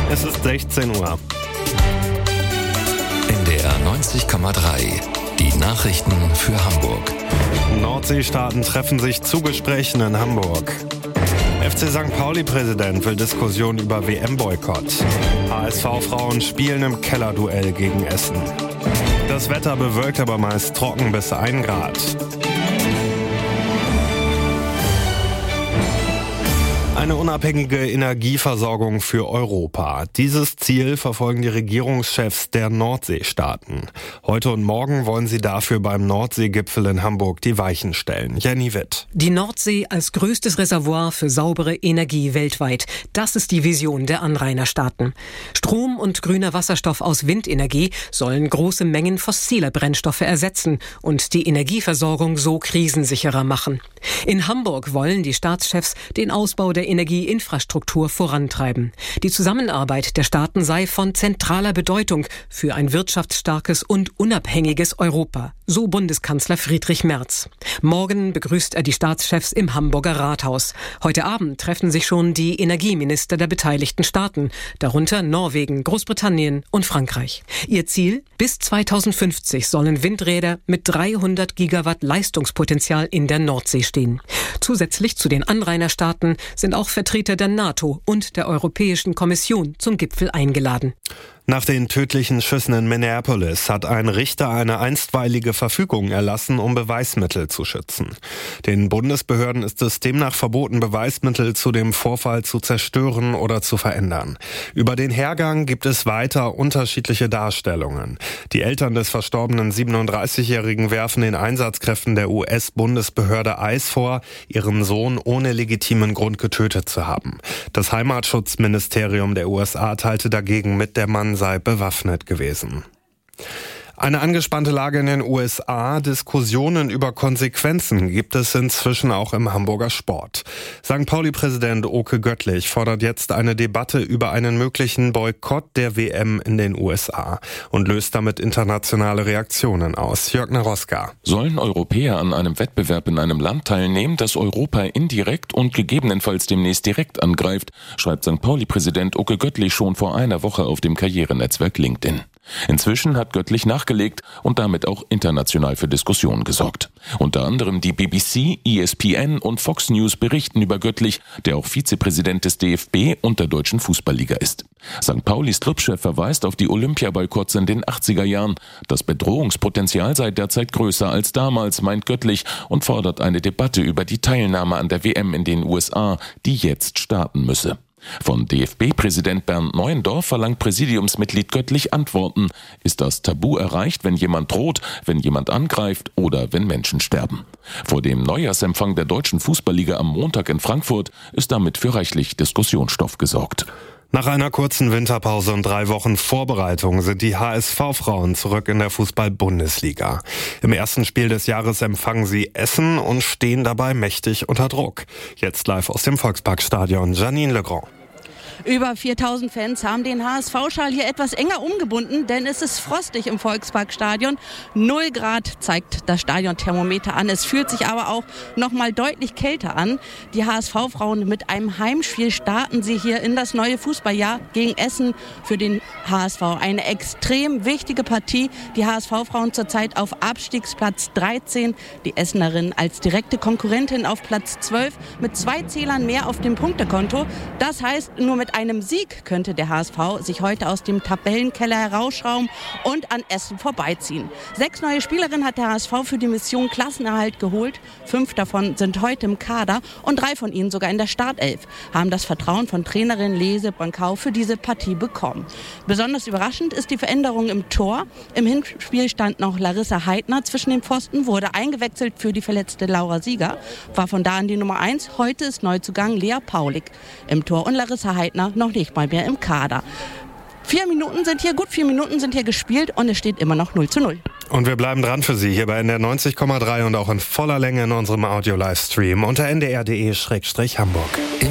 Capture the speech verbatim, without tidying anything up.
Es ist sechzehn Uhr. N D R neunzig Komma drei. Die Nachrichten für Hamburg. Nordseestaaten treffen sich zu Gesprächen in Hamburg. F C Sankt Pauli-Präsident will Diskussion über W M-Boykott. H S V-Frauen spielen im Kellerduell gegen Essen. Das Wetter bewölkt, aber meist trocken bis ein Grad. Eine unabhängige Energieversorgung für Europa. Dieses Ziel verfolgen die Regierungschefs der Nordseestaaten. Heute und morgen wollen sie dafür beim Nordseegipfel in Hamburg die Weichen stellen. Jenny Witt. Die Nordsee als größtes Reservoir für saubere Energie weltweit. Das ist die Vision der Anrainerstaaten. Strom und grüner Wasserstoff aus Windenergie sollen große Mengen fossiler Brennstoffe ersetzen und die Energieversorgung so krisensicherer machen. In Hamburg wollen die Staatschefs den Ausbau der Energieinfrastruktur vorantreiben. Die Zusammenarbeit der Staaten sei von zentraler Bedeutung für ein wirtschaftsstarkes und unabhängiges Europa, so Bundeskanzler Friedrich Merz. Morgen begrüßt er die Staatschefs im Hamburger Rathaus. Heute Abend treffen sich schon die Energieminister der beteiligten Staaten, darunter Norwegen, Großbritannien und Frankreich. Ihr Ziel? Bis zweitausendfünfzig sollen Windräder mit dreihundert Gigawatt Leistungspotenzial in der Nordsee stehen. Zusätzlich zu den Anrainerstaaten sind auch Vertreter der NATO und der Europäischen Kommission zum Gipfel eingeladen. Nach den tödlichen Schüssen in Minneapolis hat ein Richter eine einstweilige Verfügung erlassen, um Beweismittel zu schützen. Den Bundesbehörden ist es demnach verboten, Beweismittel zu dem Vorfall zu zerstören oder zu verändern. Über den Hergang gibt es weiter unterschiedliche Darstellungen. Die Eltern des verstorbenen siebenunddreißigjährigen werfen den Einsatzkräften der U S-Bundesbehörde I C E vor, ihren Sohn ohne legitimen Grund getötet zu haben. Das Heimatschutzministerium der U S A teilte dagegen mit, der Mann sei bewaffnet gewesen. Eine angespannte Lage in den U S A, Diskussionen über Konsequenzen gibt es inzwischen auch im Hamburger Sport. Sankt Pauli-Präsident Oke Göttlich fordert jetzt eine Debatte über einen möglichen Boykott der W M in den U S A und löst damit internationale Reaktionen aus. Jörg Naroska. Sollen Europäer an einem Wettbewerb in einem Land teilnehmen, das Europa indirekt und gegebenenfalls demnächst direkt angreift, schreibt Sankt Pauli-Präsident Oke Göttlich schon vor einer Woche auf dem Karrierenetzwerk LinkedIn. Inzwischen hat Göttlich nachgelegt und damit auch international für Diskussionen gesorgt. Unter anderem die B B C, E S P N und Fox News berichten über Göttlich, der auch Vizepräsident des D F B und der Deutschen Fußballliga ist. Sankt Paulis Clubchef verweist auf die Olympiaboykotts in den achtziger Jahren. Das Bedrohungspotenzial sei derzeit größer als damals, meint Göttlich, und fordert eine Debatte über die Teilnahme an der W M in den U S A, die jetzt starten müsse. Von D F B-Präsident Bernd Neuendorf verlangt Präsidiumsmitglied Göttlich Antworten. Ist das Tabu erreicht, wenn jemand droht, wenn jemand angreift oder wenn Menschen sterben? Vor dem Neujahrsempfang der Deutschen Fußballliga am Montag in Frankfurt ist damit für reichlich Diskussionsstoff gesorgt. Nach einer kurzen Winterpause und drei Wochen Vorbereitung sind die H S V-Frauen zurück in der Fußball-Bundesliga. Im ersten Spiel des Jahres empfangen sie Essen und stehen dabei mächtig unter Druck. Jetzt live aus dem Volksparkstadion, Janine Legrand. Über viertausend Fans haben den H S V-Schal hier etwas enger umgebunden, denn es ist frostig im Volksparkstadion. Null Grad zeigt das Stadionthermometer an. Es fühlt sich aber auch noch mal deutlich kälter an. Die H S V-Frauen mit einem Heimspiel starten sie hier in das neue Fußballjahr gegen Essen. Für den H S V eine extrem wichtige Partie. Die H S V-Frauen zurzeit auf Abstiegsplatz dreizehn. Die Essenerinnen als direkte Konkurrentin auf Platz zwölf mit zwei Zählern mehr auf dem Punktekonto. Das heißt, nur mit einem Sieg könnte der H S V sich heute aus dem Tabellenkeller herausschrauben und an Essen vorbeiziehen. Sechs neue Spielerinnen hat der H S V für die Mission Klassenerhalt geholt. Fünf davon sind heute im Kader und drei von ihnen sogar in der Startelf, haben das Vertrauen von Trainerin Lese Brankau für diese Partie bekommen. Besonders überraschend ist die Veränderung im Tor. Im Hinspiel stand noch Larissa Heidner zwischen den Pfosten, wurde eingewechselt für die verletzte Laura Sieger, war von da an die Nummer eins. Heute ist Neuzugang Lea Paulik im Tor und Larissa Heidner noch nicht mal mehr im Kader. Vier Minuten sind hier, gut vier Minuten sind hier gespielt und es steht immer noch null zu null. Und wir bleiben dran für Sie hier bei N D R neunzig Komma drei und auch in voller Länge in unserem Audio-Livestream unter n d r punkt d e slash hamburg.